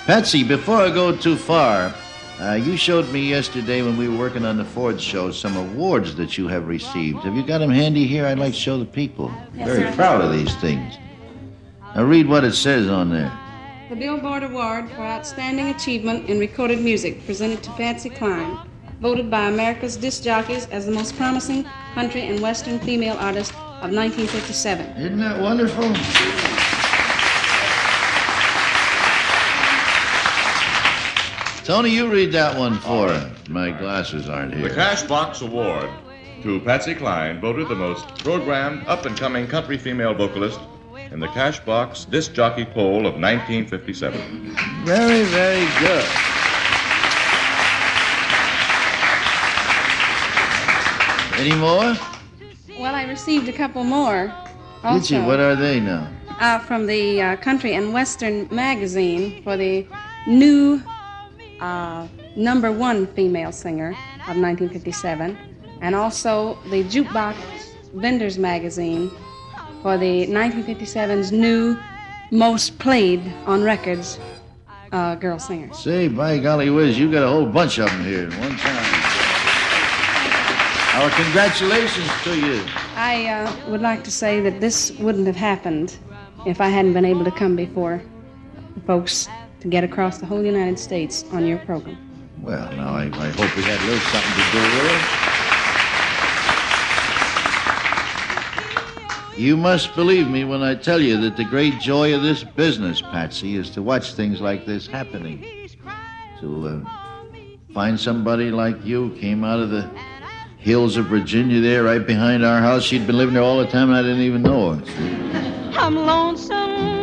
Patsy, before I go too far, you showed me yesterday when we were working on the Ford show some awards that you have received. Have you got them handy here? I'd like to show the people. Yes, Very sir. proud of these things. Now read what it says on there. The Billboard Award for Outstanding Achievement in Recorded Music, presented to Patsy Cline, voted by America's disc jockeys as the most promising country and western female artist of 1957. Isn't that wonderful? Tony, you read that one for her. My glasses aren't The here. Cashbox Award to Patsy Cline, voted the most programmed, up-and-coming country female vocalist in the Cashbox Disc Jockey Poll of 1957. Very, very good. Any more? Well, I received a couple more also. Did you? What are they now? From the Country and Western magazine for the new #1 female singer of 1957, and also the Jukebox Vendors magazine for the 1957's new most played on records girl singer. Say, by golly whiz, you got a whole bunch of them here at one time. Our congratulations to you. I would like to say that this wouldn't have happened if I hadn't been able to come before folks to get across the whole United States on your program. Well, now, I hope we had a little something to do with it. You must believe me when I tell you that the great joy of this business, Patsy, is to watch things like this happening. To find somebody like you came out of the hills of Virginia there, right behind our house. She'd been living there all the time, and I didn't even know her. I'm lonesome